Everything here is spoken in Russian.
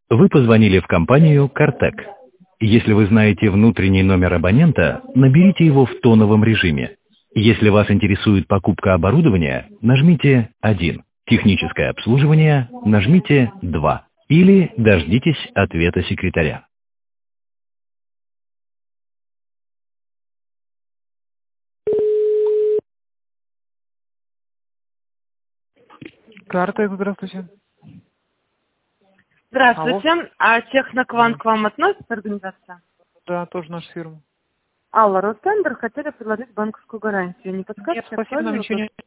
Вы позвонили в компанию «Картек». Если вы знаете внутренний номер абонента, наберите его в тоновом режиме. Если вас интересует покупка оборудования, нажмите 1. Техническое обслуживание, нажмите 2. Или дождитесь ответа секретаря. Картек, здравствуйте. Здравствуйте. А Техноквант Да. к вам относится организация? Да, тоже наша фирма. Алла, Ростендер хотели предложить банковскую гарантию. Не Нет, подскажете, спасибо, нам актуальный ничего вопрос? не